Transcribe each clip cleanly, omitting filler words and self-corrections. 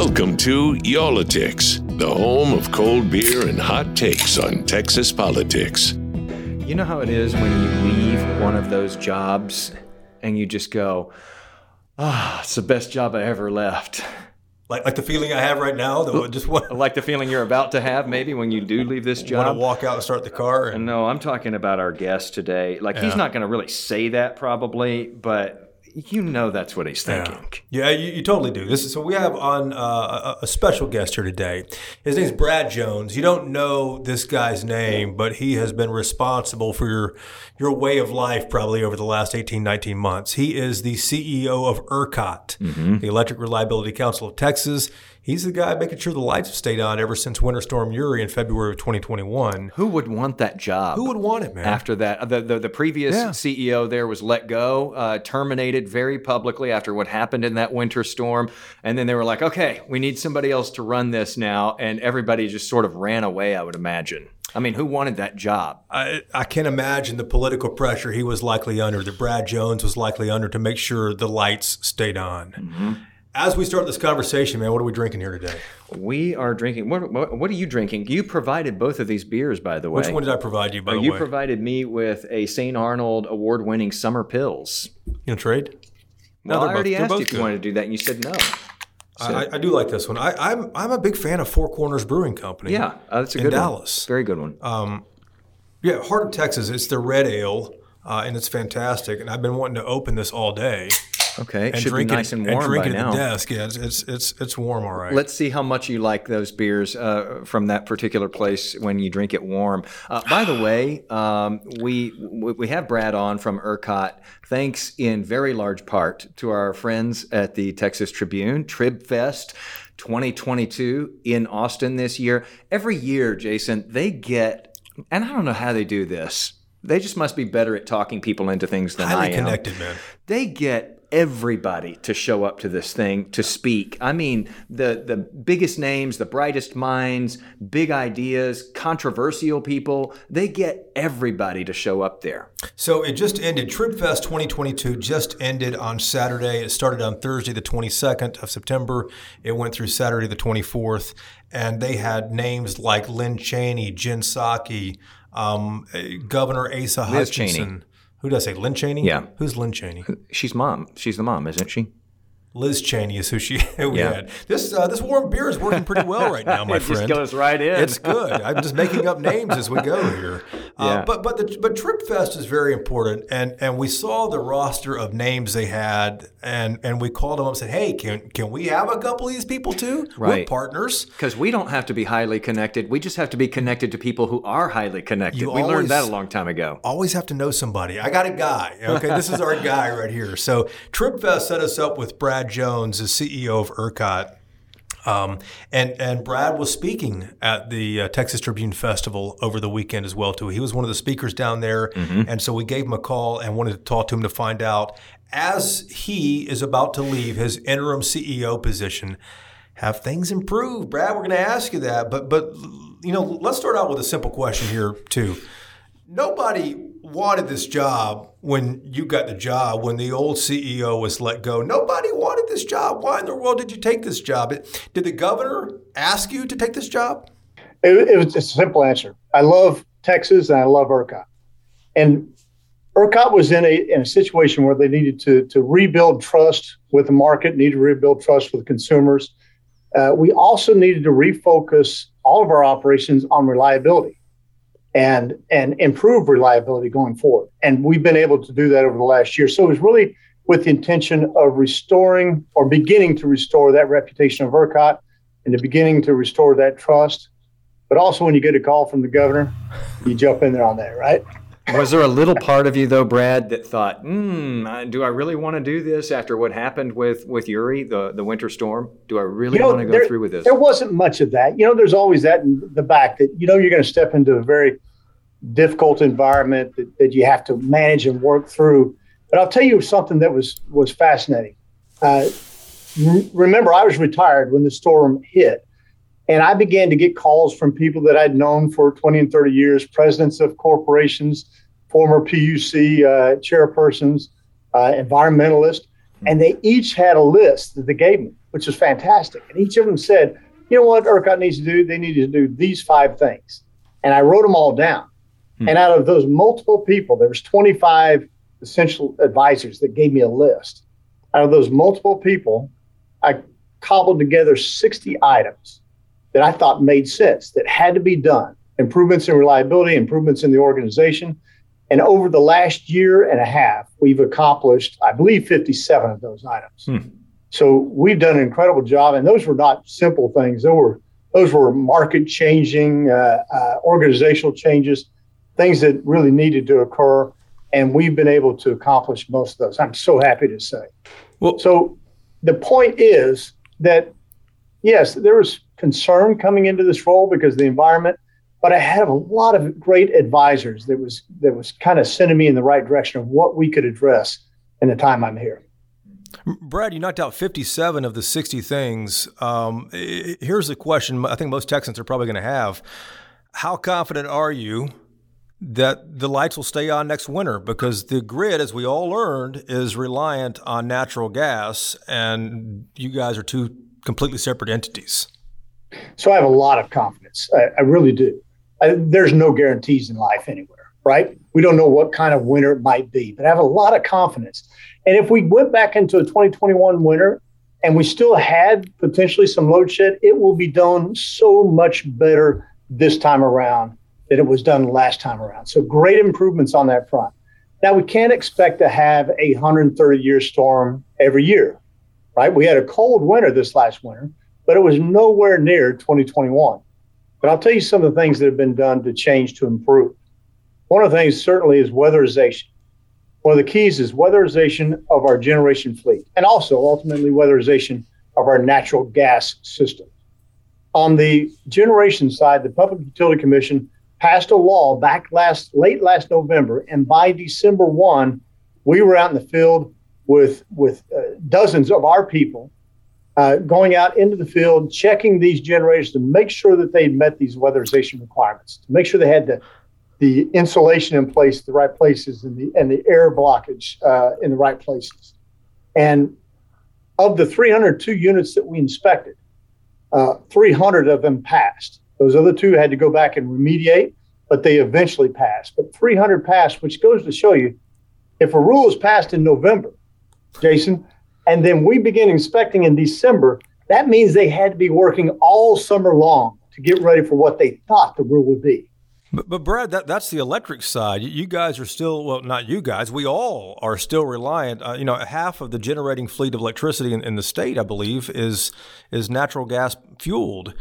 Welcome to Y'all-itics, the home of cold beer and hot takes on Texas politics. You know how it is when you leave one of those jobs and you just go, it's the best job I ever left. Like the feeling I have right now? Like the feeling you're about to have maybe when you do leave this job? Want to walk out and start the car? No, I'm talking about our guest today. He's not going to really say that probably, but you know that's what he's thinking. Yeah, you totally do. So we have on a special guest here today. His name's Brad Jones. You don't know this guy's name, but he has been responsible for your way of life probably over the last 18, 19 months. He is the CEO of ERCOT, the Electric Reliability Council of Texas. He's the guy making sure the lights have stayed on ever since Winter Storm Uri in February of 2021. Who would want that job? Who would want it, man? After that, the previous CEO there was let go, terminated very publicly after what happened in that winter storm. And then they were like, okay, we need somebody else to run this now. And everybody just sort of ran away, I would imagine. I mean, who wanted that job? I can't imagine the political pressure he was likely under, that Brad Jones was likely under to make sure the lights stayed on. Mm-hmm. As we start this conversation, man, what are we drinking here today? We are drinking. What are you drinking? You provided both of these beers, by the way. Which one did I provide you, by the way? You provided me with a St. Arnold award-winning Summer Pils. You gonna trade? Well, I already asked you if you wanted to do that, and you said no. I do like this one. I'm a big fan of Four Corners Brewing Company. Yeah, that's a good one. In Dallas. Very good one. Heart of Texas. It's their red ale, and it's fantastic. And I've been wanting to open this all day. Okay, it should be nice and warm by now. And drink it at at the desk. Yeah, it's warm, all right. Let's see how much you like those beers from that particular place when you drink it warm. By the way, we have Brad on from ERCOT, thanks in very large part to our friends at the Texas Tribune, TribFest 2022 in Austin this year. Every year, Jason, they get, and I don't know how they do this, they just must be better at talking people into things than I am. Highly connected, man. They get everybody to show up to this thing to speak. I mean, the biggest names, the brightest minds, big ideas, controversial people, they get everybody to show up there. So it just ended. TribFest 2022 just ended on Saturday. It started on Thursday, the 22nd of September. It went through Saturday, the 24th. And they had names like Lynn Cheney, Jen Psaki, Governor Asa Hutchinson. Cheney. Who did I say? Lynn Cheney? Yeah. Who's Lynn Cheney? She's mom. She's the mom, isn't she? Liz Cheney is who we had. This warm beer is working pretty well right now, my friend. It just goes right in. It's good. I'm just making up names as we go here. But TribFest is very important, and we saw the roster of names they had, and we called them up and said, hey, can we have a couple of these people too? Right. We're partners. Because we don't have to be highly connected. We just have to be connected to people who are highly connected. We learned that a long time ago. Always have to know somebody. I got a guy. Okay, this is our guy right here. So TribFest set us up with Brad Jones, the CEO of ERCOT. And Brad was speaking at the Texas Tribune Festival over the weekend as well, too. He was one of the speakers down there, and so we gave him a call and wanted to talk to him to find out, as he is about to leave his interim CEO position, have things improved? Brad, we're going to ask you that, but let's start out with a simple question here, too. Nobody wanted this job when you got the job, when the old CEO was let go. Nobody wanted this job. Why in the world did you take this job? Did the governor ask you to take this job? It was a simple answer. I love Texas and I love ERCOT. And ERCOT was in a situation where they needed to rebuild trust with the market, needed to rebuild trust with consumers. We also needed to refocus all of our operations on reliability and improve reliability going forward. And we've been able to do that over the last year. So it was really with the intention of restoring or beginning to restore that reputation of ERCOT and the beginning to restore that trust. But also when you get a call from the governor, you jump in there on that, right? Was there a little part of you, though, Brad, that thought, do I really want to do this after what happened with Uri, the winter storm? Do I really want to go through with this? There wasn't much of that. There's always that in the back that, you're going to step into a very difficult environment that you have to manage and work through. But I'll tell you something that was fascinating. Remember, I was retired when the storm hit. And I began to get calls from people that I'd known for 20 and 30 years, presidents of corporations, former PUC chairpersons, environmentalists. And they each had a list that they gave me, which was fantastic. And each of them said, you know what ERCOT needs to do? They need to do these 5 things. And I wrote them all down. And out of those multiple people, there was 25 essential advisors that gave me a list. Out of those multiple people, I cobbled together 60 items that I thought made sense, that had to be done. Improvements in reliability, improvements in the organization. And over the last year and a half, we've accomplished, I believe, 57 of those items. So we've done an incredible job. And those were not simple things. Those were market-changing, organizational changes, things that really needed to occur. And we've been able to accomplish most of those. I'm so happy to say. Well, so the point is that, yes, there was concern coming into this role because of the environment. But I had a lot of great advisors that was kind of sending me in the right direction of what we could address in the time I'm here. Brad, you knocked out 57 of the 60 things. Here's the question I think most Texans are probably going to have. How confident are you that the lights will stay on next winter? Because the grid, as we all learned, is reliant on natural gas, and you guys are 2 completely separate entities. So I have a lot of confidence. I really do. There's no guarantees in life anywhere, right? We don't know what kind of winter it might be, but I have a lot of confidence. And if we went back into a 2021 winter and we still had potentially some load shed, it will be done so much better this time around than it was done last time around. So great improvements on that front. Now, we can't expect to have a 130-year storm every year, right? We had a cold winter this last winter, but it was nowhere near 2021. But I'll tell you some of the things that have been done to change, to improve. One of the things certainly is weatherization. One of the keys is weatherization of our generation fleet, and also ultimately weatherization of our natural gas system. On the generation side, the Public Utility Commission passed a law back late last November, and by December 1, we were out in the field with dozens of our people going out into the field, checking these generators to make sure that they met these weatherization requirements, to make sure they had the insulation in place, the right places, and the air blockage in the right places. And of the 302 units that we inspected, 300 of them passed. Those other 2 had to go back and remediate, but they eventually passed. But 300 passed, which goes to show you, if a rule is passed in November, Jason, and then we begin inspecting in December, that means they had to be working all summer long to get ready for what they thought the rule would be. But Brad, that's the electric side. You guys are still, well, not you guys, we all are still reliant. Half of the generating fleet of electricity in the state, I believe, is natural gas fueled.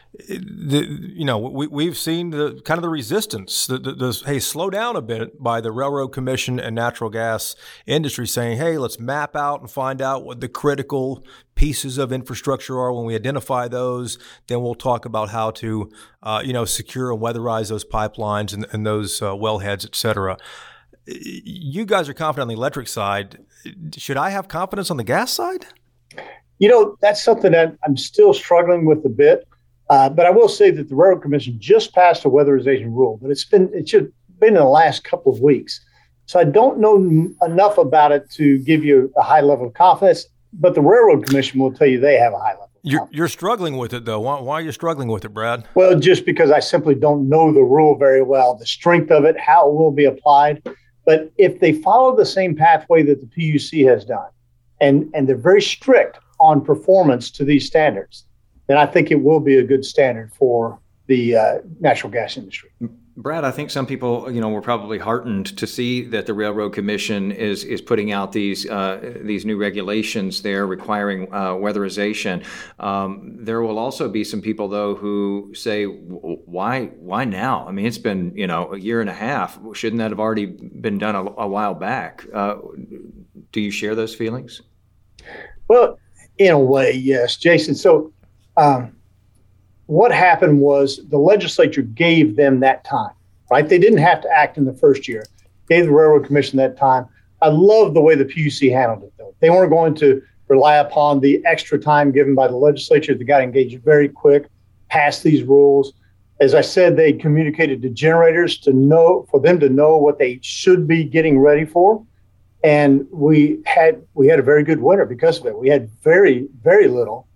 We've seen the kind of the resistance, hey, slow down a bit by the Railroad Commission and natural gas industry saying, hey, let's map out and find out what the critical pieces of infrastructure are. When we identify those, then we'll talk about how to, secure and weatherize those pipelines and those wellheads, et cetera. You guys are confident on the electric side. Should I have confidence on the gas side? That's something that I'm still struggling with a bit. But I will say that the Railroad Commission just passed a weatherization rule, but it's been in the last couple of weeks. So I don't know enough about it to give you a high level of confidence, but the Railroad Commission will tell you they have a high level. You're struggling with it, though. Why are you struggling with it, Brad? Well, just because I simply don't know the rule very well, the strength of it, how it will be applied. But if they follow the same pathway that the PUC has done, and they're very strict on performance to these standards, then I think it will be a good standard for the natural gas industry. Brad, I think some people, were probably heartened to see that the Railroad Commission is putting out these new regulations there requiring weatherization. There will also be some people, though, who say, why now? I mean, it's been, a year and a half. Shouldn't that have already been done a while back? Do you share those feelings? Well, in a way, yes, Jason. So what happened was the legislature gave them that time, right? They didn't have to act in the first year. Gave the Railroad Commission that time. I love the way the PUC handled it, though. They weren't going to rely upon the extra time given by the legislature. They got engaged very quick, passed these rules. As I said, they communicated to generators for them to know what they should be getting ready for. And we had a very good winter because of it. We had very, very little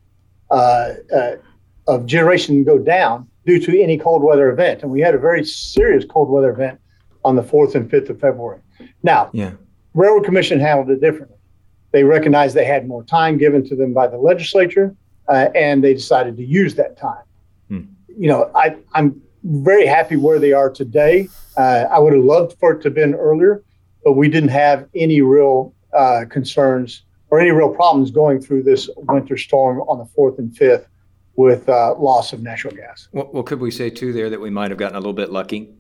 of generation go down due to any cold weather event. And we had a very serious cold weather event on the 4th and 5th of February. Now, Railroad Commission handled it differently. They recognized they had more time given to them by the legislature, and they decided to use that time. I'm very happy where they are today. I would have loved for it to have been earlier, but we didn't have any real concerns or any real problems going through this winter storm on the 4th and 5th with loss of natural gas. Well, could we say, too, there that we might have gotten a little bit lucky?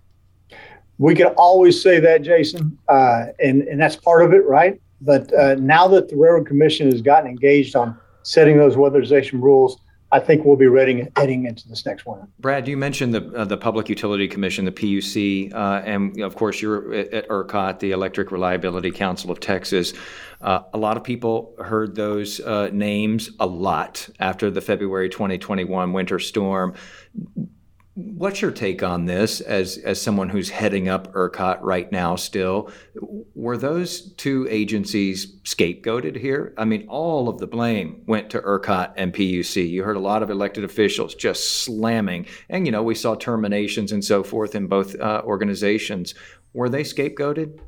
We can always say that, Jason, and that's part of it, right? But now that the Railroad Commission has gotten engaged on setting those weatherization rules, I think we'll be heading into this next winter. Brad, you mentioned the Public Utility Commission, the PUC, and of course you're at ERCOT, the Electric Reliability Council of Texas. A lot of people heard those names a lot after the February 2021 winter storm. What's your take on this as someone who's heading up ERCOT right now still? Were those two agencies scapegoated here? I mean, all of the blame went to ERCOT and PUC. You heard a lot of elected officials just slamming. And, we saw terminations and so forth in both organizations. Were they scapegoated?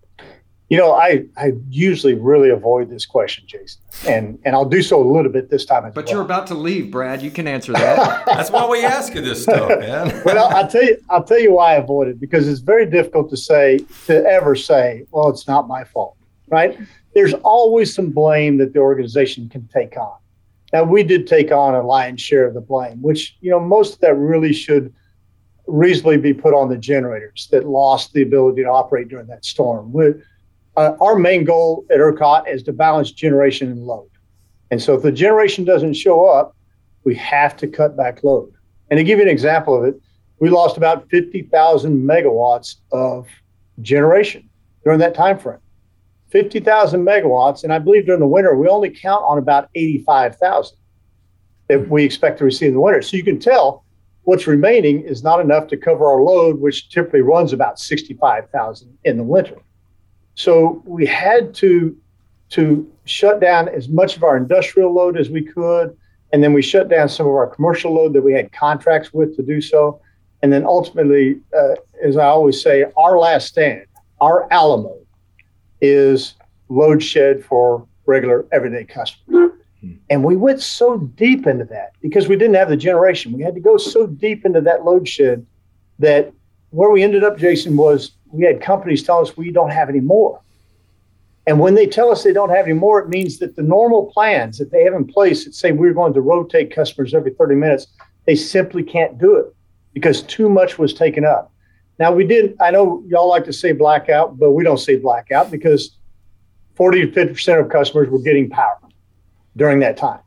I usually really avoid this question, Jason, and I'll do so a little bit this time as well. But you're about to leave, Brad. You can answer that. That's why we ask you this stuff, man. Well, I'll tell you why I avoid it, because it's very difficult to ever say, well, it's not my fault, right? There's always some blame that the organization can take on. Now, we did take on a lion's share of the blame, which, most of that really should reasonably be put on the generators that lost the ability to operate during that storm. Our main goal at ERCOT is to balance generation and load. And so if the generation doesn't show up, we have to cut back load. And to give you an example of it, we lost about 50,000 megawatts of generation during that time frame. 50,000 megawatts, and I believe during the winter, we only count on about 85,000 that we expect to receive in the winter. So you can tell what's remaining is not enough to cover our load, which typically runs about 65,000 in the winter. So we had to shut down as much of our industrial load as we could. And then we shut down some of our commercial load that we had contracts with to do so. And then ultimately, as I always say, our last stand, our Alamo, is load shed for regular everyday customers. And we went so deep into that because we didn't have the generation. We had to go so deep into that load shed that where we ended up, Jason, was we had companies tell us we don't have any more. And when they tell us they don't have any more, it means that the normal plans that they have in place that say we're going to rotate customers every 30 minutes, they simply can't do it because too much was taken up. Now, I know y'all like to say blackout, but we don't say blackout because 40 to 50% of customers were getting power during that time.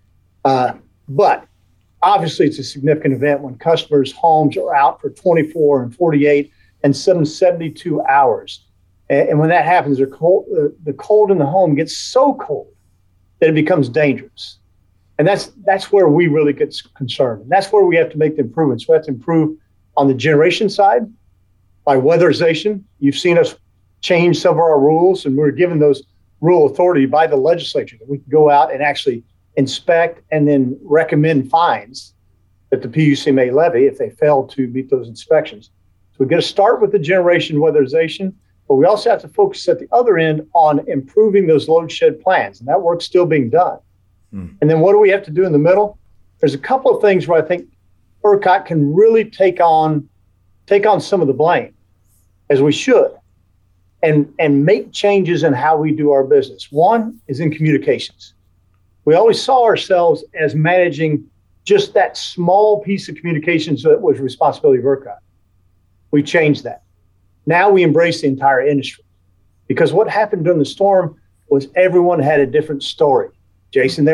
But obviously, it's a significant event when customers' homes are out for 24 and 48 and some 72 hours. And when that happens, the cold in the home gets so cold that it becomes dangerous. And that's where we really get concerned. And that's where we have to make the improvements. We have to improve on the generation side by weatherization. You've seen us change some of our rules, and we're given those rule authority by the legislature that we can go out and actually inspect and then recommend fines that the PUC may levy if they fail to meet those inspections. So we're going to start with the generation weatherization, but we also have to focus at the other end on improving those load shed plans, and that work's still being done. And then what do we have to do in the middle? There's a couple of things where I think ERCOT can really take on some of the blame, as we should, and make changes in how we do our business. One is in communications. We always saw ourselves as managing just that small piece of communications that was responsibility of ERCOT. We changed that. Now we embrace the entire industry, because what happened during the storm was everyone had a different story. Jason,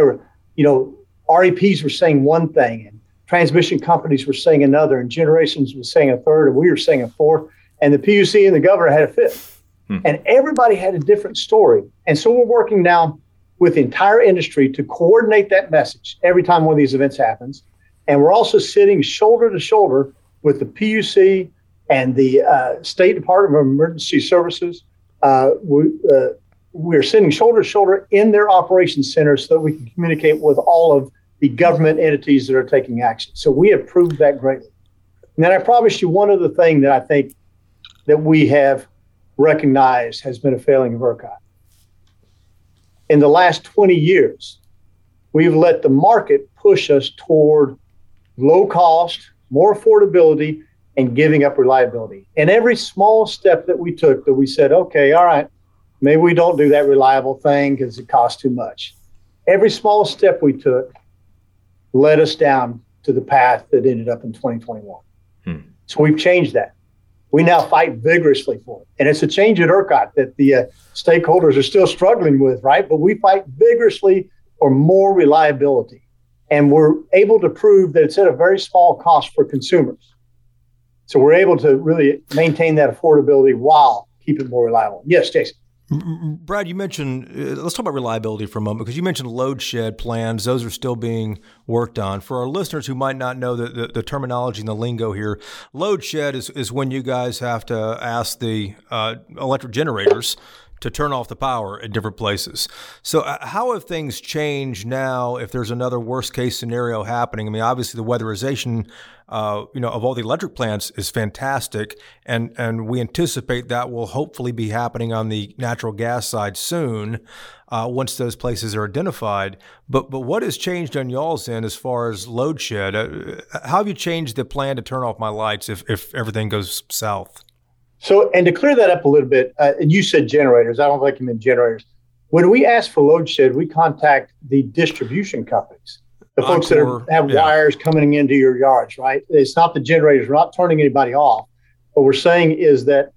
REPs were saying one thing, and transmission companies were saying another, and generations was saying a third, and we were saying a fourth, and the PUC and the governor had a fifth. And everybody had a different story. And so we're working now with the entire industry to coordinate that message every time one of these events happens. And we're also sitting shoulder to shoulder with the PUC and the State Department of Emergency Services we're sitting shoulder to shoulder in their operations center so that we can communicate with all of the government entities that are taking action. So we have proved that greatly. And then I promise you one other thing that I think that we have recognized has been a failing of ERCOT. In the last 20 years, we've let the market push us toward low cost, more affordability, and giving up reliability. And every small step that we took that we said, okay, all right, maybe we don't do that reliable thing because it costs too much. Every small step we took led us down to the path that ended up in 2021. So we've changed that. We now fight vigorously for it. And it's a change at ERCOT that the stakeholders are still struggling with, right? But we fight vigorously for more reliability. And we're able to prove that it's at a very small cost for consumers. So we're able to really maintain that affordability while keeping it more reliable. Yes, Jason. Brad, you mentioned, let's talk about reliability for a moment, because you mentioned load shed plans. Those are still being worked on. For our listeners who might not know the terminology and the lingo here, load shed is when you guys have to ask the electric generators to turn off the power at different places. So how have things changed now if there's another worst case scenario happening? I mean, obviously the weatherization of all the electric plants is fantastic, and we anticipate that will hopefully be happening on the natural gas side soon once those places are identified. But what has changed on y'all's end as far as load shed? How have you changed the plan to turn off my lights if everything goes south? So, and to clear that up a little bit, and you said generators. I don't think you meant generators. When we ask for load shed, we contact the distribution companies, the folks that have wires coming into your yards, right? It's not the generators. We're not turning anybody off. What we're saying is that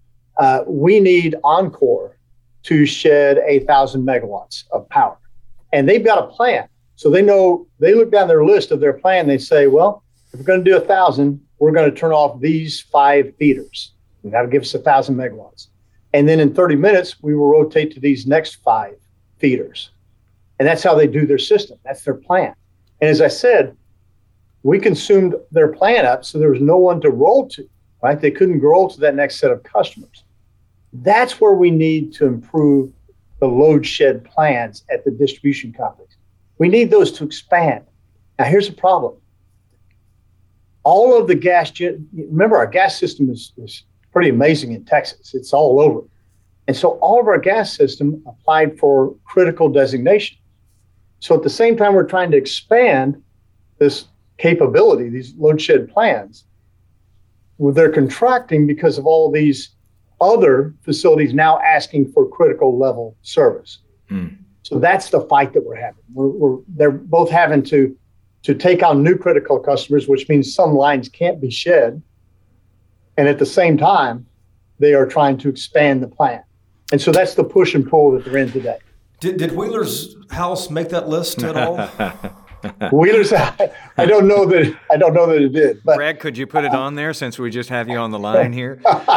we need Oncor to shed 1,000 megawatts of power. And they've got a plan. So they know, they look down their list of their plan. They say, well, if we're going to do 1,000, we're going to turn off these 5 feeders. And that'll give us 1,000 megawatts. And then in 30 minutes, we will rotate to these next 5 feeders. And that's how they do their system. That's their plan. And as I said, we consumed their plan up, so there was no one to roll to, right? They couldn't roll to that next set of customers. That's where we need to improve the load shed plans at the distribution companies. We need those to expand. Now, here's the problem. All of the gas, remember our gas system is pretty amazing in Texas. It's all over. And so all of our gas system applied for critical designation. So at the same time, we're trying to expand this capability, these load shed plans. Well, they're contracting because of all these other facilities now asking for critical level service. So that's the fight that we're having. They're both having to take on new critical customers, which means some lines can't be shed. And at the same time, they are trying to expand the plant. And so that's the push and pull that they're in today. Did Wheeler's house make that list at all? Wheeler's, I don't know that it did. But Brad, could you put it on there since we just have you on the line here?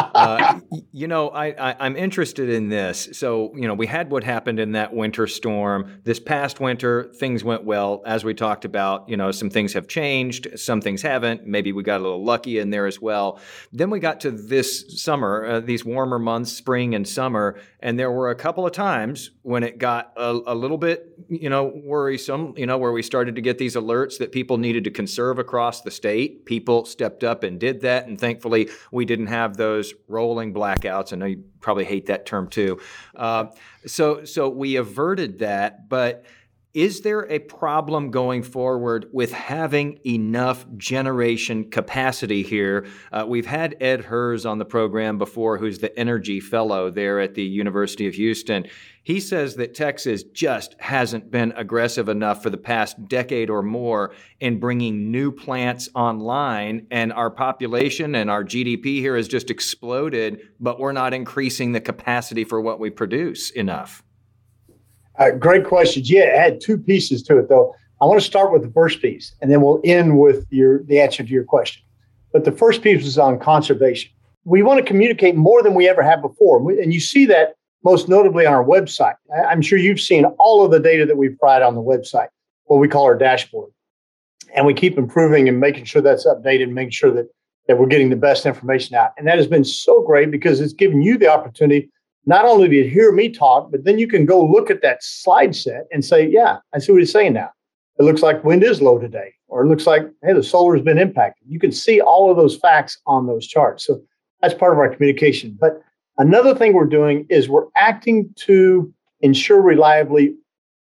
I'm interested in this. So, we had what happened in that winter storm. This past winter, things went well. As we talked about, some things have changed, some things haven't. Maybe we got a little lucky in there as well. Then we got to this summer, these warmer months, spring and summer, and there were a couple of times when it got a little bit, worrisome, where we started to get these alerts that people needed to conserve across the state. People stepped up and did that, and thankfully we didn't have those rolling blackouts. I know you probably hate that term too. So we averted that, but is there a problem going forward with having enough generation capacity here? We've had Ed Hers on the program before, who's the energy fellow there at the University of Houston. He says that Texas just hasn't been aggressive enough for the past decade or more in bringing new plants online, and our population and our GDP here has just exploded, but we're not increasing the capacity for what we produce enough. Great questions. Yeah, it had 2 pieces to it, though. I want to start with the first piece, and then we'll end with the answer to your question. But the first piece was on conservation. We want to communicate more than we ever have before, and you see that most notably on our website. I'm sure you've seen all of the data that we provide on the website, what we call our dashboard. And we keep improving and making sure that's updated and making sure that we're getting the best information out. And that has been so great because it's given you the opportunity not only do you hear me talk, but then you can go look at that slide set and say, yeah, I see what he's saying now. It looks like wind is low today, or it looks like, hey, the solar has been impacted. You can see all of those facts on those charts. So that's part of our communication. But another thing we're doing is we're acting to ensure reliability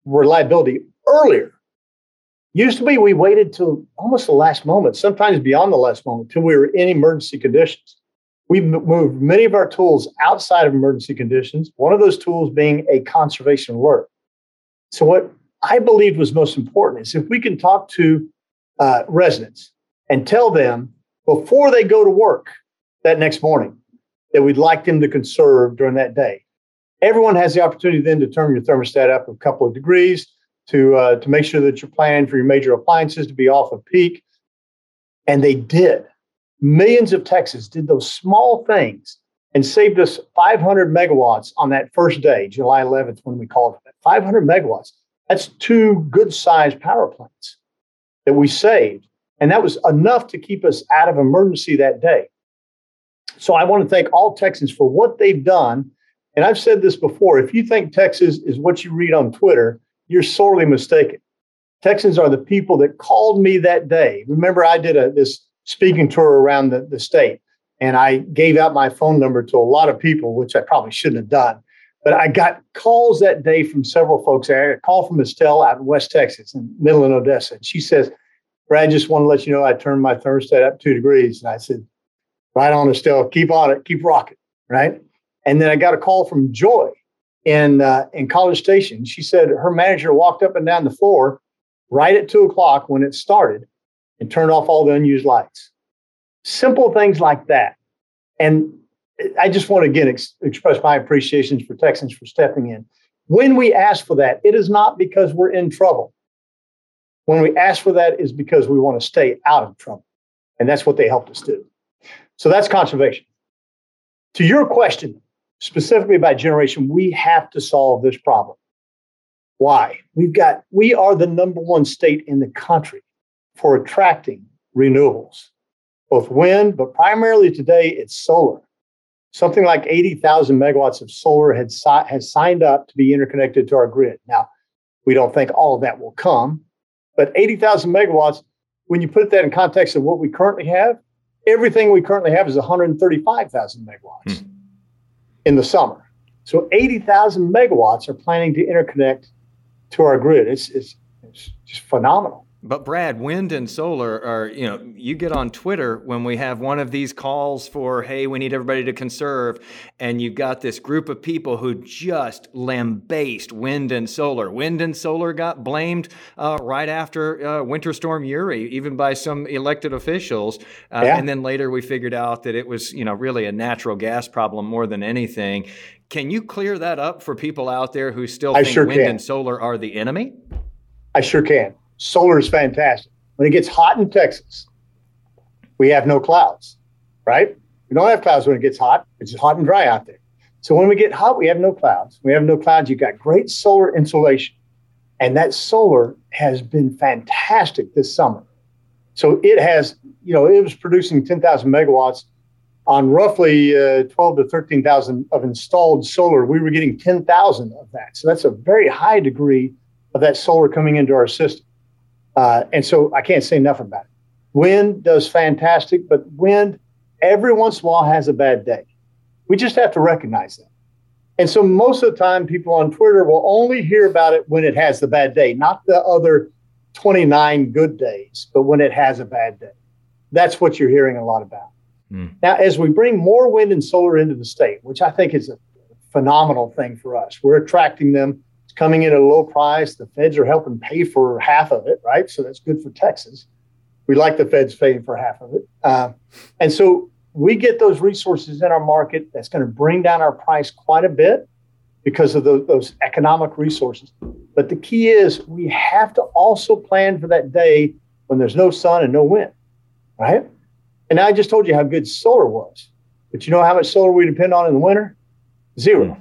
earlier. Used to be we waited till almost the last moment, sometimes beyond the last moment, till we were in emergency conditions. We've moved many of our tools outside of emergency conditions, one of those tools being a conservation alert. So what I believed was most important is if we can talk to residents and tell them before they go to work that next morning that we'd like them to conserve during that day. Everyone has the opportunity then to turn your thermostat up a couple of degrees to make sure that you're planning for your major appliances to be off of peak. And they did. Millions of Texans did those small things and saved us 500 megawatts on that first day, July 11th, when we called it. 500 megawatts. That's 2 good-sized power plants that we saved. And that was enough to keep us out of emergency that day. So I want to thank all Texans for what they've done. And I've said this before, if you think Texas is what you read on Twitter, you're sorely mistaken. Texans are the people that called me that day. Remember, I did this speaking tour around the state, and I gave out my phone number to a lot of people, which I probably shouldn't have done. But I got calls that day from several folks. I got a call from Estelle out in West Texas, in Midland, Odessa. And she says, Brad, just want to let you know I turned my thermostat up 2 degrees. And I said, right on, Estelle, keep on it, keep rocking, right? And then I got a call from Joy in College Station. She said her manager walked up and down the floor right at 2 o'clock when it started and turned off all the unused lights. Simple things like that. And I just want to, again, express my appreciation for Texans for stepping in. When we ask for that, it is not because we're in trouble. When we ask for that is because we want to stay out of trouble. And that's what they helped us do. So that's conservation. To your question, specifically about generation, we have to solve this problem. Why? We are the number 1 state in the country for attracting renewables, both wind, but primarily today it's solar. Something like 80,000 megawatts of solar has signed up to be interconnected to our grid. Now, we don't think all of that will come, but 80,000 megawatts, when you put that in context of what we currently have, everything we currently have is 135,000 megawatts in the summer. So 80,000 megawatts are planning to interconnect to our grid. It's just phenomenal. But Brad, wind and solar are, you get on Twitter when we have one of these calls for, hey, we need everybody to conserve. And you've got this group of people who just lambaste wind and solar. Wind and solar got blamed right after Winter Storm Uri, even by some elected officials. And then later we figured out that it was, really a natural gas problem more than anything. Can you clear that up for people out there who still think wind and solar are the enemy? I sure can. Solar is fantastic. When it gets hot in Texas, we have no clouds, right? We don't have clouds when it gets hot. It's hot and dry out there. So when we get hot, we have no clouds. We have no clouds. You've got great solar insolation. And that solar has been fantastic this summer. So it has, it was producing 10,000 megawatts on roughly 12 to 13,000 of installed solar. We were getting 10,000 of that. So that's a very high degree of that solar coming into our system. And so I can't say enough about it. Wind does fantastic, but wind every once in a while has a bad day. We just have to recognize that. And so most of the time, people on Twitter will only hear about it when it has the bad day, not the other 29 good days, but when it has a bad day. That's what you're hearing a lot about. Now, as we bring more wind and solar into the state, which I think is a phenomenal thing for us, we're attracting them. Coming in at a low price. The feds are helping pay for half of it, right? So that's good for Texas. We like the feds paying for half of it. And so we get those resources in our market. That's going to bring down our price quite a bit because of those economic resources. But the key is we have to also plan for that day when there's no sun and no wind, right? And I just told you how good solar was. But you know how much solar we depend on in the winter? Zero.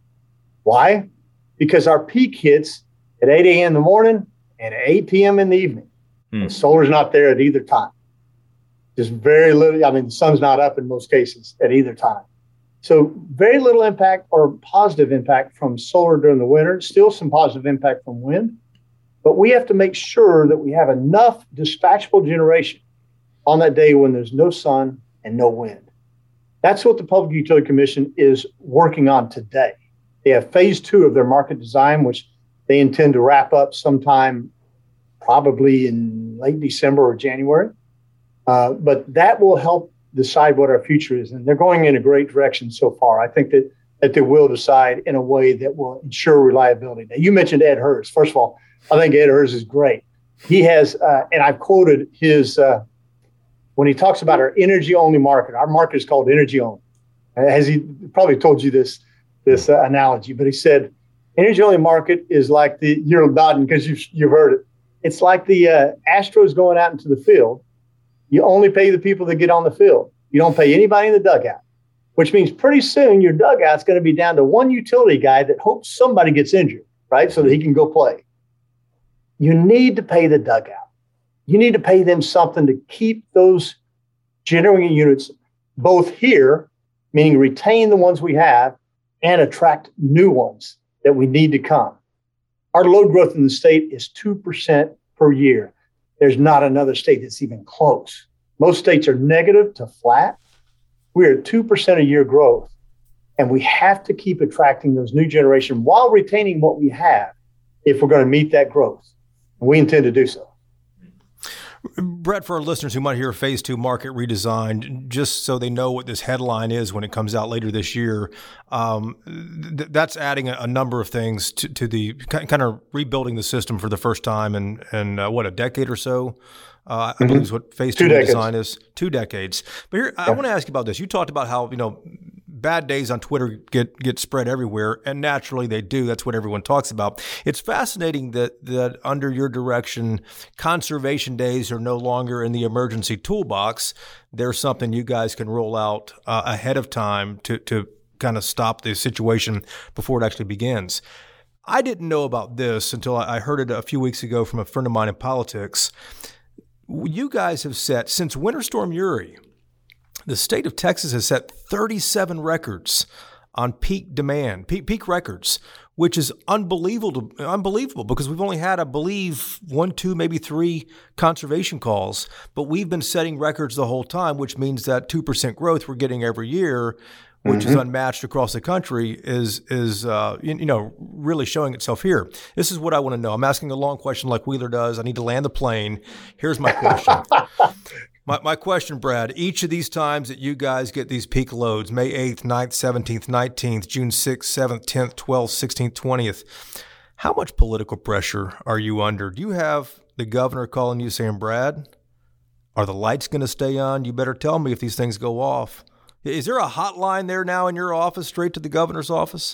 Why? Because our peak hits at 8 a.m. in the morning and at 8 p.m. in the evening. And solar's not there at either time. Just very little. I mean, the sun's not up in most cases at either time. So very little impact or positive impact from solar during the winter, still some positive impact from wind. But we have to make sure that we have enough dispatchable generation on that day when there's no sun and no wind. That's what the Public Utility Commission is working on today. They have phase 2 of their market design, which they intend to wrap up sometime probably in late December or January. But that will help decide what our future is. And they're going in a great direction so far. I think that they will decide in a way that will ensure reliability. Now, you mentioned Ed Hurst. First of all, I think Ed Hurst is great. He has, and I've quoted his, when he talks about our energy-only market, our market is called energy-only. Has he probably told you this analogy, but he said, energy-only market is like you're nodding because you've heard it. It's like the Astros going out into the field. You only pay the people that get on the field. You don't pay anybody in the dugout, which means pretty soon your dugout's going to be down to one utility guy that hopes somebody gets injured, right, so that he can go play. You need to pay the dugout. You need to pay them something to keep those generating units both here, meaning retain the ones we have, and attract new ones that we need to come. Our load growth in the state is 2% per year. There's not another state that's even close. Most states are negative to flat. We're at 2% a year growth, and we have to keep attracting those new generation while retaining what we have if we're going to meet that growth. And we intend to do so. Brett, for our listeners who might hear phase 2 market redesign, just so they know what this headline is when it comes out later this year, that's adding a number of things to the kind of rebuilding the system for the first time in what, a decade or so? I believe is what phase 2 redesign is. 2 decades. But here, I want to ask you about this. You talked about how, bad days on Twitter get spread everywhere, and naturally they do. That's what everyone talks about. It's fascinating that under your direction, conservation days are no longer in the emergency toolbox. There's something you guys can roll out ahead of time to kind of stop the situation before it actually begins. I didn't know about this until I heard it a few weeks ago from a friend of mine in politics. You guys have set, since Winter Storm Uri, the state of Texas has set 37 records on peak demand, peak records, which is unbelievable because we've only had, I believe, 1, 2, maybe 3 conservation calls, but we've been setting records the whole time, which means that 2% growth we're getting every year, which is unmatched across the country, is really showing itself here. This is what I want to know. I'm asking a long question like Wheeler does. I need to land the plane. Here's my question. My question, Brad, each of these times that you guys get these peak loads, May 8th, 9th, 17th, 19th, June 6th, 7th, 10th, 12th, 16th, 20th, how much political pressure are you under? Do you have the governor calling you saying, Brad, are the lights going to stay on? You better tell me if these things go off. Is there a hotline there now in your office, straight to the governor's office?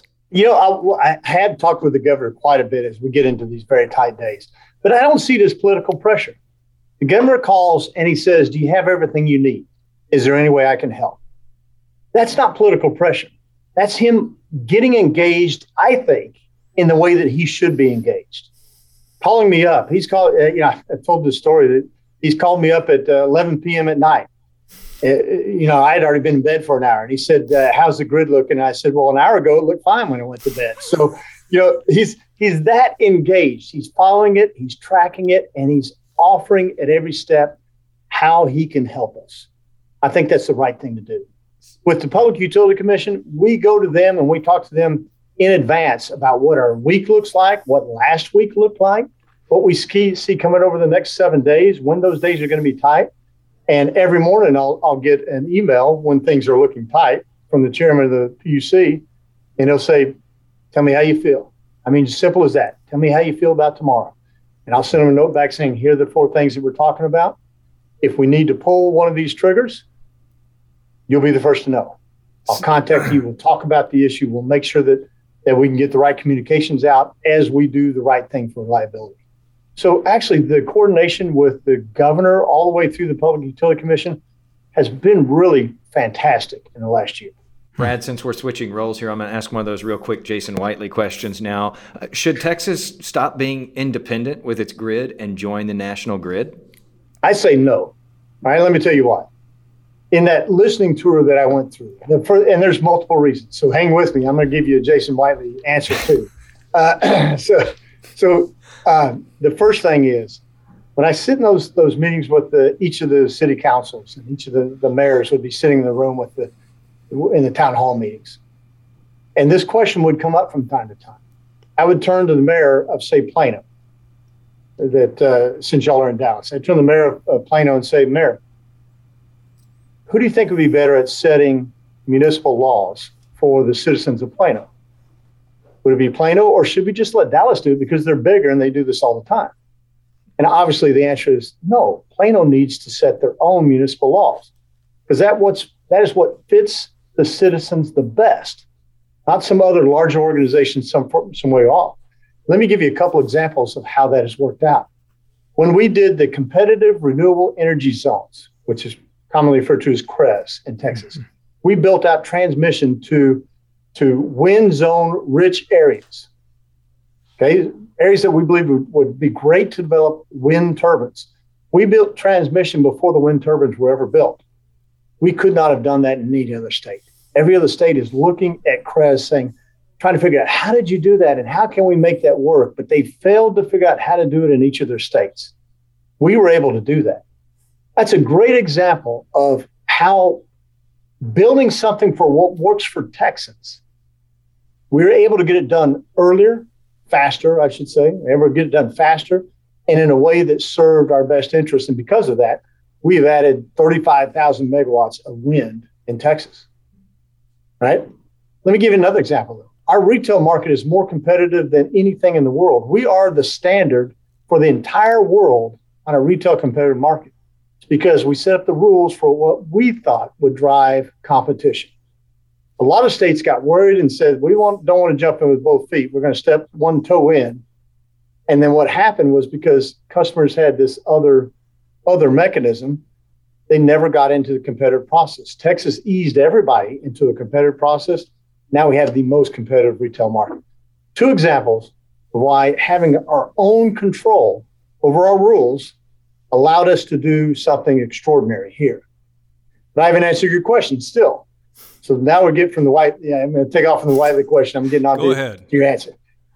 I have talked with the governor quite a bit as we get into these very tight days, but I don't see it as political pressure. The governor calls and he says, do you have everything you need? Is there any way I can help? That's not political pressure. That's him getting engaged, I think, in the way that he should be engaged. Calling me up. He's called, I told this story that he's called me up at 11 p.m. at night. I had already been in bed for an hour, and he said, how's the grid looking? And I said, well, an hour ago, it looked fine when I went to bed. So, he's that engaged. He's following it, he's tracking it, and he's offering at every step how he can help us. I think that's the right thing to do. With the Public Utility Commission, we go to them and we talk to them in advance about what our week looks like, what last week looked like, what we see coming over the next 7 days, when those days are going to be tight. And every morning I'll get an email when things are looking tight from the chairman of the PUC, and he'll say, tell me how you feel. I mean, as simple as that. Tell me how you feel about tomorrow. And I'll send them a note back saying, here are the 4 things that we're talking about. If we need to pull one of these triggers, you'll be the first to know. I'll contact you. We'll talk about the issue. We'll make sure that we can get the right communications out as we do the right thing for reliability. So actually, the coordination with the governor all the way through the Public Utility Commission has been really fantastic in the last year. Brad, since we're switching roles here, I'm going to ask one of those real quick Jason Whiteley questions now. Should Texas stop being independent with its grid and join the national grid? I say no. All right, let me tell you why. in that listening tour that I went through, and there's multiple reasons. So hang with me. I'm going to give you a Jason Whiteley answer too. So the first thing is, when I sit in those meetings with each of the city councils and each of the mayors would be sitting in the room in the town hall meetings, and this question would come up from time to time, I would turn to the mayor of, say, Plano, that since y'all are in Dallas, I'd turn to the mayor of Plano and say, Mayor, who do you think would be better at setting municipal laws for the citizens of Plano? Would it be Plano, or should we just let Dallas do it because they're bigger and they do this all the time? And obviously the answer is no. Plano needs to set their own municipal laws, because that is what fits the citizens the best, not some other larger organization some way off. Let me give you a couple examples of how that has worked out. When we did the competitive renewable energy zones, which is commonly referred to as CREZ in Texas, we built out transmission to wind zone rich areas. Okay, areas that we believe would be great to develop wind turbines. We built transmission before the wind turbines were ever built. We could not have done that in any other state. Every other state is looking at CREZ trying to figure out, how did you do that and how can we make that work? But they failed to figure out how to do it in each of their states. We were able to do that. That's a great example of how building something for what works for Texans, we were able to get it done earlier, faster, I should say. We were able to get it done faster and in a way that served our best interest. And because of that, we have added 35,000 megawatts of wind in Texas, right? Let me give you another example, though. Our retail market is more competitive than anything in the world. We are the standard for the entire world on a retail competitive market. It's because we set up the rules for what we thought would drive competition. A lot of states got worried and said, don't want to jump in with both feet. We're going to step one toe in. And then what happened was, because customers had this other mechanism, they never got into the competitive process. Texas eased everybody into a competitive process. Now we have the most competitive retail market. Two examples of why having our own control over our rules allowed us to do something extraordinary here. But I haven't answered your question still. So now we get from the I'm going to take off from the Whiteley question. I'm getting on to your answer.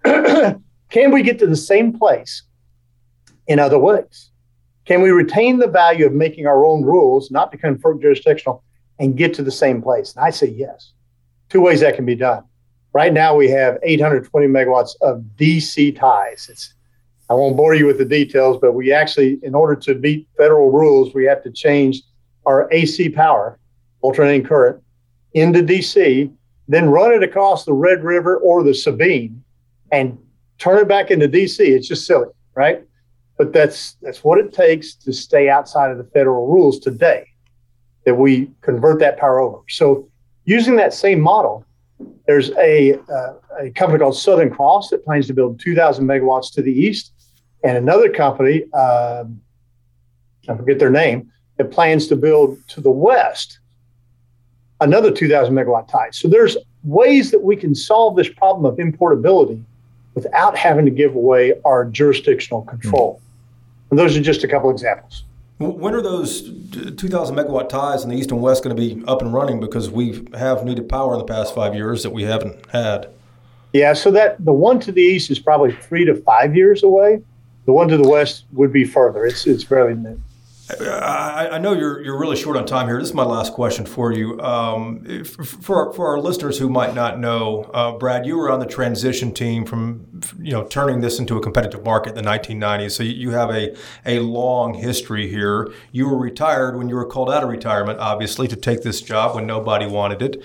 Can we get to the same place in other ways? Can we retain the value of making our own rules, not become jurisdictional, and get to the same place? And I say yes. Two ways that can be done. Right now we have 820 megawatts of DC ties. I won't bore you with the details, but we actually, in order to meet federal rules, we have to change our AC power, alternating current, into DC, then run it across the Red River or the Sabine and turn it back into DC. It's just silly, right? But that's what it takes to stay outside of the federal rules today, that we convert that power over. So using that same model, there's a company called Southern Cross that plans to build 2,000 megawatts to the east, and another company, I forget their name, that plans to build to the west another 2,000 megawatt tie. So there's ways that we can solve this problem of importability without having to give away our jurisdictional control. And those are just a couple examples. When are those 2,000 megawatt ties in the east and west going to be up and running? Because we have needed power in the past 5 years that we haven't had. Yeah, so that the one to the east is probably 3 to 5 years away. The one to the west would be further. It's fairly new. I know you're really short on time here. This is my last question for you. For our listeners who might not know, Brad, you were on the transition team from turning this into a competitive market in the 1990s. So you have a long history here. You were retired when you were called out of retirement, obviously, to take this job when nobody wanted it.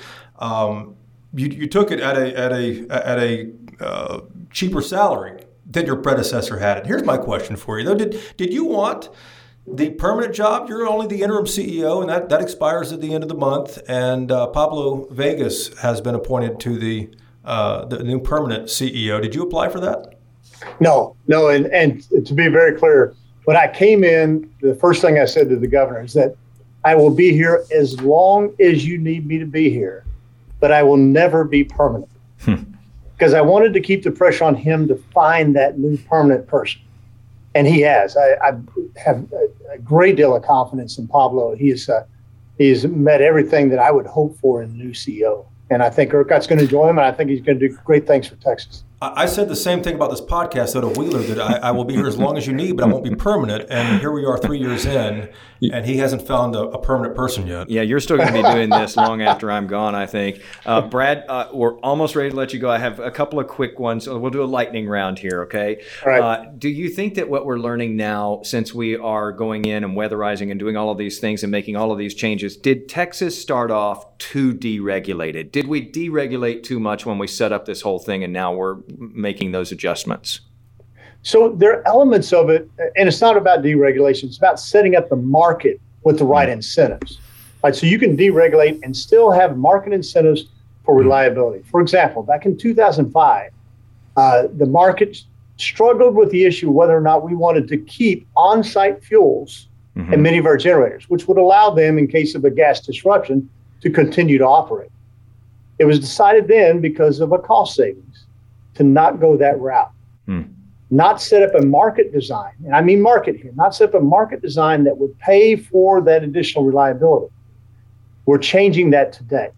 You took it at a cheaper salary than your predecessor had it. Here's my question for you, though. Did you want the permanent job? You're only the interim CEO, and that expires at the end of the month. And Pablo Vegas has been appointed to the new permanent CEO. Did you apply for that? No. And to be very clear, when I came in, the first thing I said to the governor is that I will be here as long as you need me to be here, but I will never be permanent. Because I wanted to keep the pressure on him to find that new permanent person. And he has. I have a great deal of confidence in Pablo. He is he's met everything that I would hope for in a new CEO. And I think ERCOT's going to enjoy him, and I think he's going to do great things for Texas. I said the same thing about this podcast, though, to Wheeler, that I will be here as long as you need, but I won't be permanent. And here we are 3 years in, and he hasn't found a permanent person yet. Yeah, you're still going to be doing this long after I'm gone, I think. Brad, we're almost ready to let you go. I have a couple of quick ones. We'll do a lightning round here, okay? All right. Do you think that what we're learning now, since we are going in and weatherizing and doing all of these things and making all of these changes, did Texas start off too deregulated? Did we deregulate too much when we set up this whole thing and now we're making those adjustments? So there are elements of it, and it's not about deregulation. It's about setting up the market with the right incentives. Right? So you can deregulate and still have market incentives for reliability. For example, back in 2005, the market struggled with the issue of whether or not we wanted to keep on-site fuels in many of our generators, which would allow them, in case of a gas disruption, to continue to operate. It was decided then, because of a cost savings, to not go that route. Not set up a market design, and I mean market here, not set up a market design that would pay for that additional reliability. We're changing that today.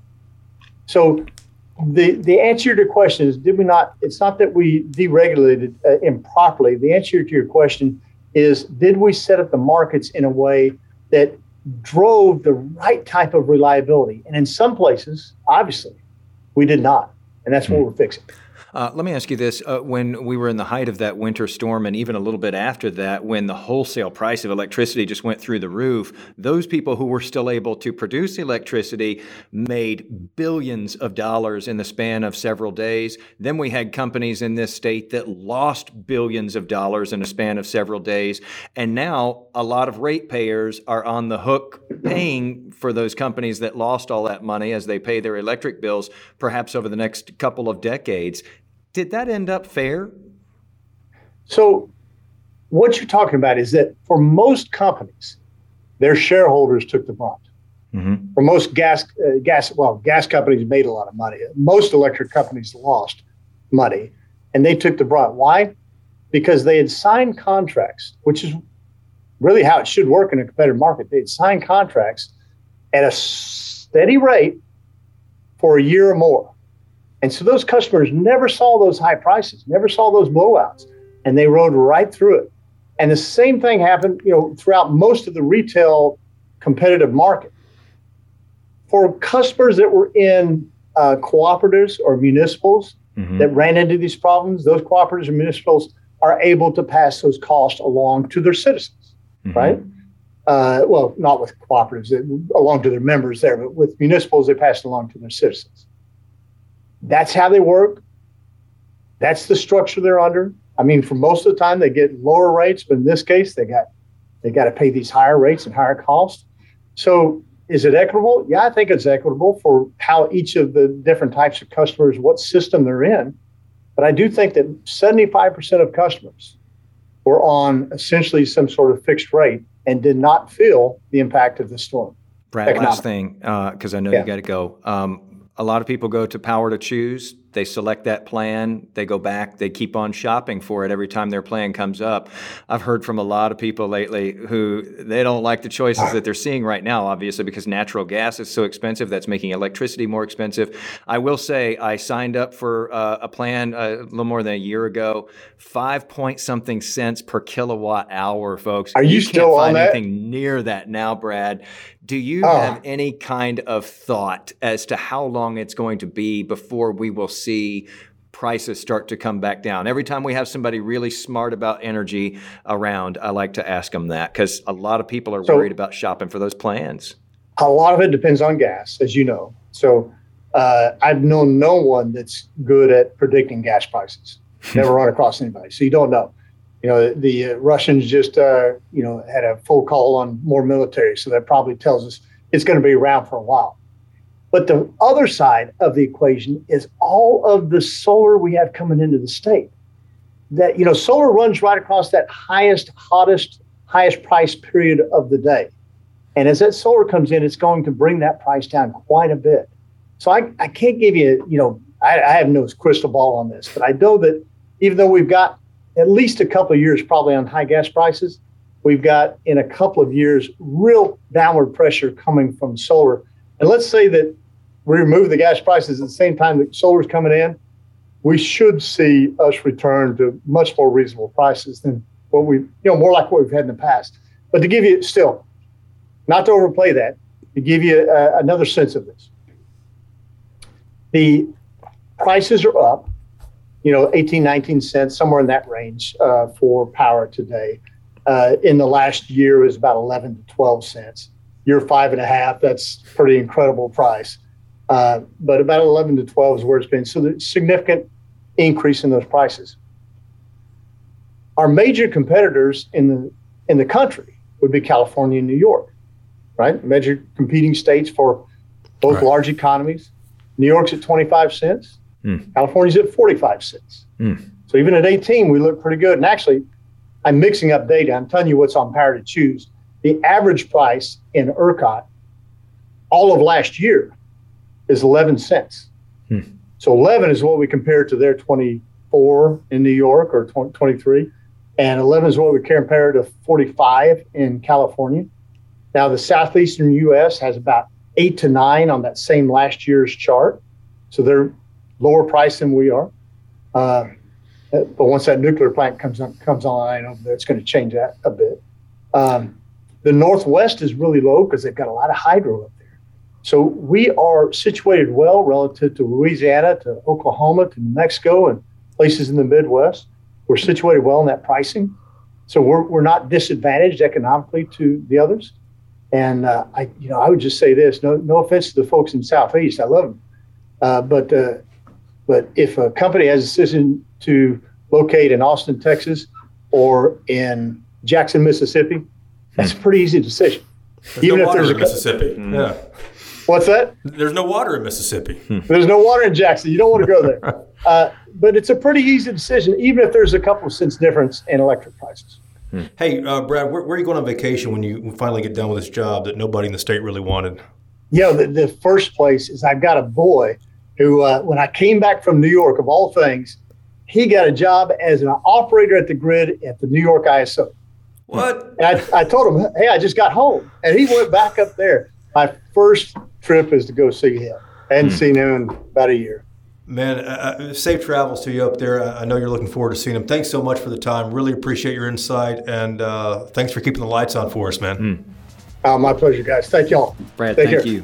So the answer to your question is, did we not, it's not that we deregulated improperly. The answer to your question is, did we set up the markets in a way that drove the right type of reliability? And in some places, obviously, we did not. And that's what we're fixing. Let me ask you this. When we were in the height of that winter storm, and even a little bit after that, when the wholesale price of electricity just went through the roof, those people who were still able to produce electricity made billions of dollars in the span of several days. Then we had companies in this state that lost billions of dollars in a span of several days. And now a lot of ratepayers are on the hook paying for those companies that lost all that money as they pay their electric bills, perhaps over the next couple of decades. Did that end up fair? So what you're talking about is that for most companies, their shareholders took the brunt. For most gas companies made a lot of money. Most electric companies lost money, and they took the brunt. Why? Because they had signed contracts, which is really how it should work in a competitive market. They had signed contracts at a steady rate for a year or more. And so those customers never saw those high prices, never saw those blowouts, and they rode right through it. And the same thing happened, throughout most of the retail competitive market. For customers that were in cooperatives or municipals that ran into these problems, those cooperatives and municipals are able to pass those costs along to their citizens, right? Well, not with cooperatives, along to their members there, but with municipals, they pass it along to their citizens. That's how they work. That's the structure they're under. I mean, for most of the time, they get lower rates, but in this case, they got to pay these higher rates and higher costs. So is it equitable? Yeah, I think it's equitable for how each of the different types of customers, what system they're in. But I do think that 75% of customers were on essentially some sort of fixed rate and did not feel the impact of the storm. Brad, last thing, because I know you got to go. A lot of people go to Power to Choose. They select that plan. They go back. They keep on shopping for it every time their plan comes up. I've heard from a lot of people lately who they don't like the choices that they're seeing right now, obviously, because natural gas is so expensive. That's making electricity more expensive. I will say I signed up for a plan a little more than a year ago, 5-point-something cents per kilowatt hour, folks. Are you still on that? Can't find anything near that now, Brad. Do you have any kind of thought as to how long it's going to be before we will see prices start to come back down? Every time we have somebody really smart about energy around, I like to ask them that, because a lot of people are worried about shopping for those plans. A lot of it depends on gas, as you know. So I've known no one that's good at predicting gas prices. Never run across anybody. So you don't know. The Russians just, had a full call on more military. So that probably tells us it's going to be around for a while. But the other side of the equation is all of the solar we have coming into the state. That, solar runs right across that highest price period of the day. And as that solar comes in, it's going to bring that price down quite a bit. So I can't give you, I have no crystal ball on this, but I know that even though we've got at least a couple of years probably on high gas prices, we've got in a couple of years real downward pressure coming from solar. And let's say that we remove the gas prices at the same time that solar is coming in, we should see us return to much more reasonable prices than what more like what we've had in the past. But to give you still, not to overplay that, to give you another sense of this, the prices are up, 18, 19 cents, somewhere in that range for power today. In the last year, it was about 11 to 12 cents. Year 5.5, that's pretty incredible price. But about 11 to 12 is where it's been. So there's significant increase in those prices. Our major competitors in the country would be California and New York, right? Major competing states for both large economies. New York's at 25 cents. California's at 45 cents. So even at 18, we look pretty good. And actually, I'm mixing up data. I'm telling you what's on Power to Choose. The average price in ERCOT all of last year is 11 cents. So 11 is what we compare to their 24 in New York or 23. And 11 is what we compare to 45 in California. Now, the southeastern U.S. has about 8 to 9 on that same last year's chart. So they're lower price than we are. But once that nuclear plant comes online over there, it's going to change that a bit. The Northwest is really low because they've got a lot of hydro up there. So we are situated well relative to Louisiana, to Oklahoma, to New Mexico, and places in the Midwest. We're situated well in that pricing. So we're not disadvantaged economically to the others. And I would just say this, no offense to the folks in Southeast, I love them. But if a company has a decision to locate in Austin, Texas, or in Jackson, Mississippi, that's a pretty easy decision. There's no water in Mississippi. Yeah. What's that? There's no water in Mississippi. There's no water in Jackson. You don't want to go there. But it's a pretty easy decision, even if there's a couple of cents difference in electric prices. Hey, Brad, where are you going on vacation when you finally get done with this job that nobody in the state really wanted? The first place is I've got a boy who, when I came back from New York, of all things, he got a job as an operator at the grid at the New York ISO. What? And I told him, hey, I just got home. And he went back up there. My first trip is to go see him. I hadn't seen him in about a year. Man, safe travels to you up there. I know you're looking forward to seeing him. Thanks so much for the time. Really appreciate your insight. And thanks for keeping the lights on for us, man. My pleasure, guys. Thank y'all. Brad, thank you.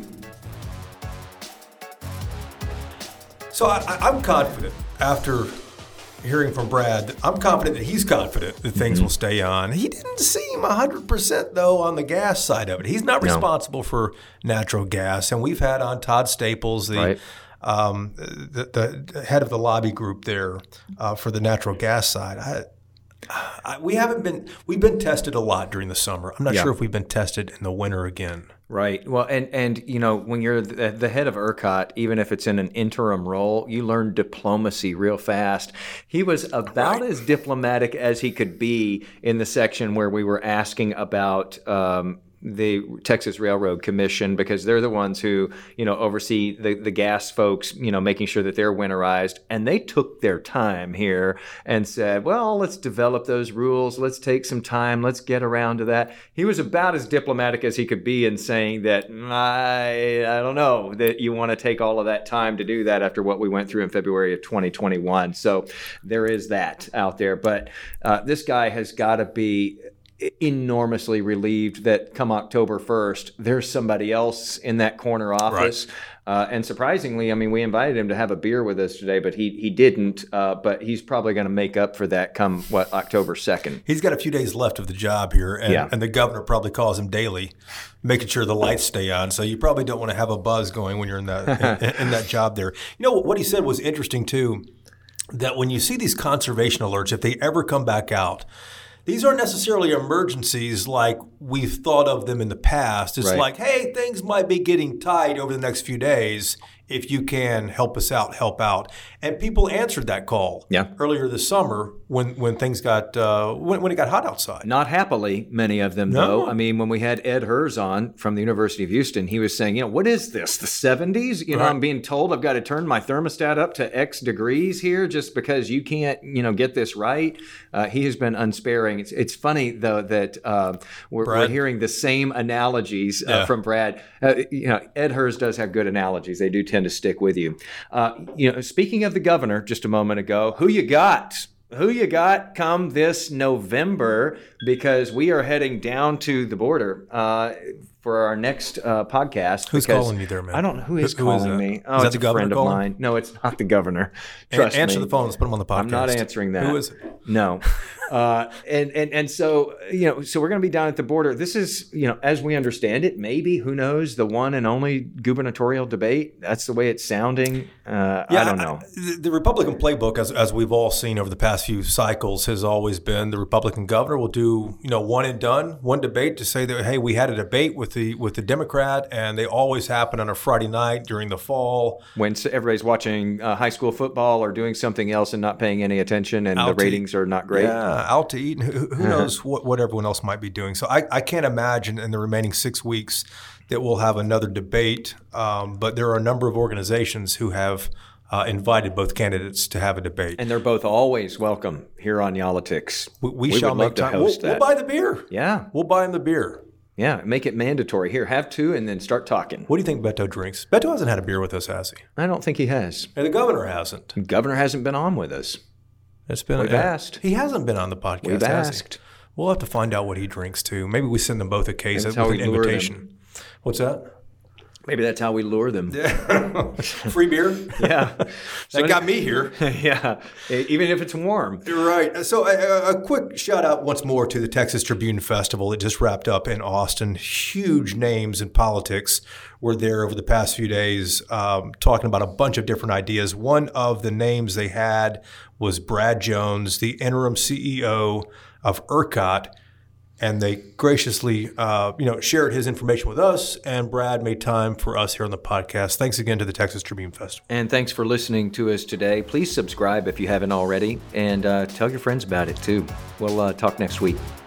So I'm confident after hearing from Brad, I'm confident that he's confident that things will stay on. He didn't seem 100% though on the gas side of it. He's not responsible for natural gas. And we've had on Todd Staples, the head of the lobby group there for the natural gas side. We've been tested a lot during the summer. I'm not sure if we've been tested in the winter again. Right. Well, and when you're the head of ERCOT, even if it's in an interim role, you learn diplomacy real fast. He was about as diplomatic as he could be in the section where we were asking about the Texas Railroad Commission, because they're the ones who, oversee the gas folks, making sure that they're winterized. And they took their time here and said, well, let's develop those rules. Let's take some time. Let's get around to that. He was about as diplomatic as he could be in saying that, I don't know that you want to take all of that time to do that after what we went through in February of 2021. So there is that out there. But this guy has got to be enormously relieved that come October 1st, there's somebody else in that corner office. Right. And surprisingly, we invited him to have a beer with us today, but he didn't. But he's probably going to make up for that come, October 2nd. He's got a few days left of the job here, and the governor probably calls him daily, making sure the lights stay on. So you probably don't want to have a buzz going when you're in that in that job there. What he said was interesting, too, that when you see these conservation alerts, if they ever come back out, these aren't necessarily emergencies like we've thought of them in the past. It's like, hey, things might be getting tight over the next few days. If you can help us out, help out. And people answered that call earlier this summer when things got when it got hot outside. Not happily, many of them, though. I mean, when we had Ed Hers on from the University of Houston, he was saying, what is this, the 70s? I'm being told I've got to turn my thermostat up to X degrees here just because you can't, get this right. He has been unsparing. It's funny, though, that we're hearing the same analogies from Brad. Ed Hers does have good analogies. They do tend to stick with you. Speaking of the governor just a moment ago, who you got? Who you got come this November? Because we are heading down to the border for our next podcast. Who's calling you there, man? I don't know who is calling me. Oh, is that it's the governor a friend of mine. No, it's not the governor. Trust me. Answer the phone. Let's put him on the podcast. I'm not answering that. Who is it? No. And so, so we're going to be down at the border. This is, as we understand it, maybe, who knows, the one and only gubernatorial debate. That's the way it's sounding. I don't know. The Republican playbook, as we've all seen over the past few cycles, has always been the Republican governor will do, one and done, one debate to say that, hey, we had a debate with the Democrat, and they always happen on a Friday night during the fall. When everybody's watching high school football or doing something else and not paying any attention, and the ratings are not great. Yeah, out to eat, and who knows what everyone else might be doing. So I can't imagine in the remaining 6 weeks that we'll have another debate. But there are a number of organizations who have invited both candidates to have a debate. And they're both always welcome here on Y'all-itics. We shall make time. We'll buy the beer. Yeah. We'll buy them the beer. Yeah, make it mandatory. Here, have two and then start talking. What do you think Beto drinks? Beto hasn't had a beer with us, has he? I don't think he has. And the governor hasn't. The governor hasn't been on with us. We've asked. He hasn't been on the podcast. We've asked. We'll have to find out what he drinks too. Maybe we send them both a case with an invitation. What's that? Maybe that's how we lure them. Free beer? Yeah. That got me here. Yeah. Even if it's warm. You're right. So a quick shout out once more to the Texas Tribune Festival. It just wrapped up in Austin. Huge names in politics were there over the past few days talking about a bunch of different ideas. One of the names they had was Brad Jones, the interim CEO of ERCOT. And they graciously, shared his information with us, and Brad made time for us here on the podcast. Thanks again to the Texas Tribune Festival. And thanks for listening to us today. Please subscribe if you haven't already, and tell your friends about it too. We'll talk next week.